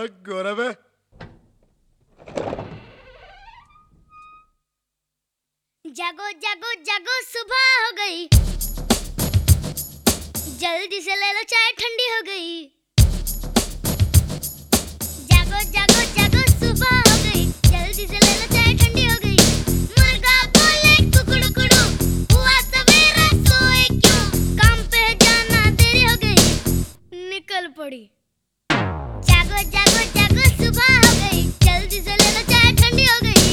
गौरव है। जागो जागो जागो सुबह हो गई, जल्दी से ले लो चाय ठंडी हो गई। जागो जागो जागो सुबह हो गई, जल्दी से ले लो चाय ठंडी हो गई। मुर्गा बोले कुकड़ू, हुआ सवेरा सोए क्यों, काम पे जाना देरी हो गई, निकल पड़ी। जागो जागो जागो सुबह हो गई, जल्दी से ले लो चाय ठंडी हो गई।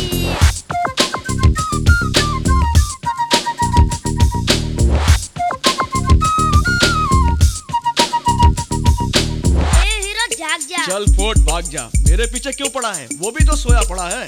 चल फोट भाग जा, मेरे पीछे क्यों पड़ा है? वो भी तो सोया पड़ा है।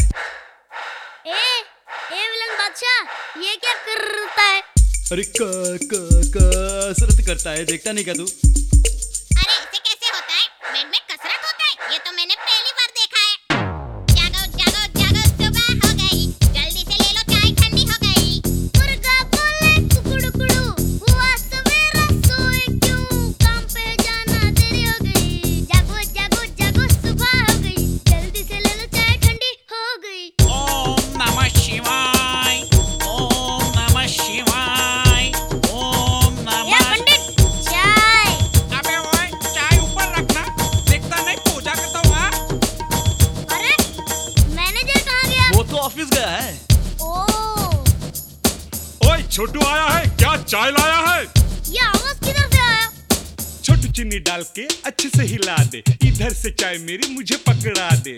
ए विलन बादशाह, ये क्या करता है? अरे कसरत करता है, देखता नहीं क्या तू? अरे इसे कैसे होता है? बेड में कसरत होता है? ये तो मैंने पहली बार देखा है। जागो जागो जागो सुबह हो गई, जल्दी से ले लो चाय ठंडी हो गई। मुर्गा बोले कुकड़ू, हुआ सवेरा सोए क्यों, काम पे जाना देरी हो गई। जागो जागो जागो सुबह हो गई, जल्दी से ले लो चाय ठंडी हो गई। ओम नमः शिवाय, ओम नमः शिवाय, ओम नमः। पंडित चाय। अबे ओए, चाय ऊपर रखना, देखता नहीं पूजा करता हुआ। अरे मैनेजर कहाँ गया? वो तो ऑफिस गया है। ओह, ओए छोटू आया है क्या? चाय लाया है। ये आवाज किधर से आया? छोटू चीनी डाल के अच्छे से हिला दे, इधर से चाय मेरी मुझे पकड़ा दे।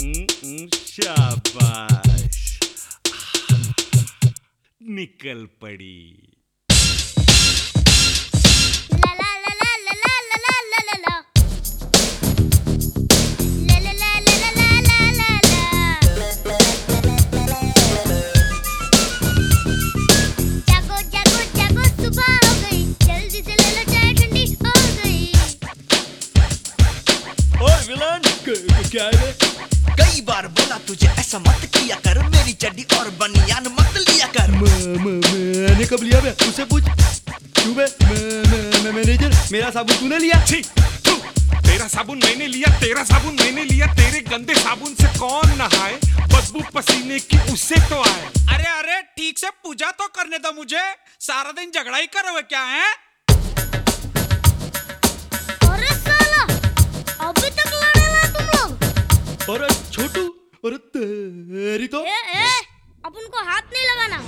शाबाश, निकल पड़ी। ला ला ला ला ला ला ला ला ला ला। ला ला ला ला ला ला ला ला। जागो जागो जागो सुबह हो गई, जल्दी से ले लो चाय ठंडी हो गई। ओए विलन, क्या है रे? कई बार बोला तुझे ऐसा मत किया कर, मेरी चड्डी और बनियान मत लिया कर। मैंने कब लिया बे? तुझसे पूछ। क्यों बे? मैनेजर, मेरा साबुन तूने लिया? छी, तू, तेरा साबुन मैंने लिया, तेरा साबुन मैंने लिया। तेरे गंदे साबुन से कौन नहाए? बदबू पसीने की उससे तो आए। अरे ठीक से पूजा तो करने दो मुझे, सारा दिन झगड़ा ही करोगे क्या है? अरे साला, अभी तक लड़े हुए तुम लोग। अरे छोटू, अरे तेरी तो। ए, अब उनको हाथ नहीं लगाना।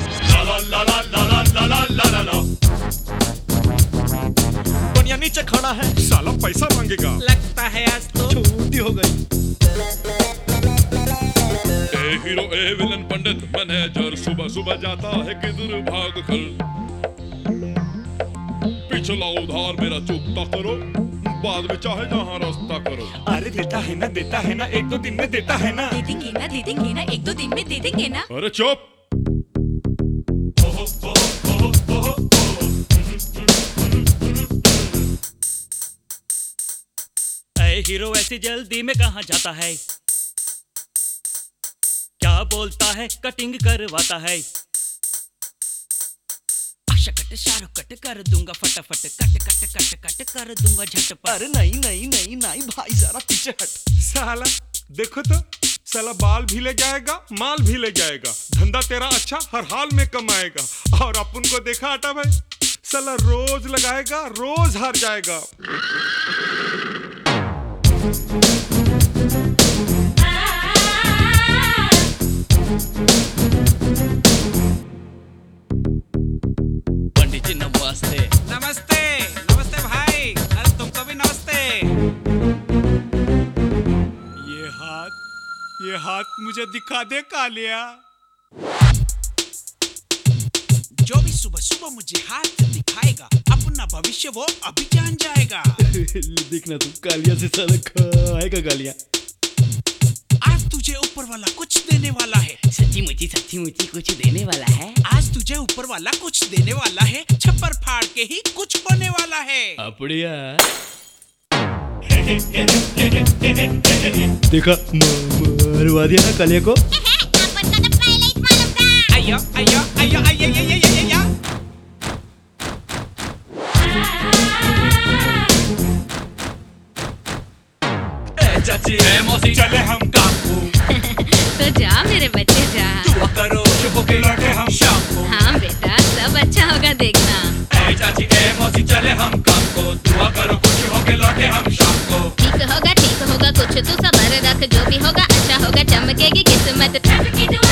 बनिया नीचे खड़ा है, साला पैसा मांगेगा। लगता है आज तो छोटी हो गई। ए हीरो ए विलन पंडित मैनेजर सुबह सुबह जाता है किधर भाग कर। पिछला उधार मेरा चुकता करो, बाद में चाहे जहाँ रास्ता करो। अरे देता है ना, एक दो दिन में देता है ना। दे देंगे ना, एक दो दिन में दे देंगे ना। अरे चुप। ऐ हीरो ऐसी जल्दी में कहाँ जाता है? क्या बोलता है? कटिंग करवाता है। आशा कट शाहरुख कट कर दूंगा फटाफट, कट कर दूंगा झटपट। अरे नहीं भाई, जरा पीछे हट। साला देखो तो, साला बाल भी ले जाएगा, माल भी ले जाएगा। धंधा तेरा अच्छा, हर हाल में कमाएगा। और अपन को देखा हटा भाई, साला रोज लगाएगा, रोज हार जाएगा। पंडित जी नमस्ते। नमस्ते नमस्ते भाई, अरे तुमको भी नमस्ते। ये हाथ मुझे दिखा दे कालिया। जो भी सुबह सुबह मुझे हाथ दिखाएगा, अपना भविष्य वो अभी जान जाएगा। देखना तू, कालिया से साला खाएगा गालियां। आज तुझे ऊपर वाला कुछ देने वाला है। सच्ची मुची कुछ देने वाला है। आज तुझे ऊपर वाला कुछ देने वाला है, छप्पर फाड़ के ही कुछ होने वाला है। अपड़िया देखा, मरवा दिया ना कालिया को। अपन का तो पहले ही मालूम था। आयो आयो आयो आयो आयो आयो आयो। चाची मौसी चले हम काम को। तो जा मेरे बच्चे जा। दुआ करो शुभ के लौटे हम शाम को। हाँ बेटा सब अच्छा होगा देखना। ए चाची ए मौसी चले हम काम को। दुआ करो खुश होके लौटे हम शाम को। ठीक होगा कुछ तू सबर रख, जो भी होगा अच्छा होगा, चमकेगी किस्मत।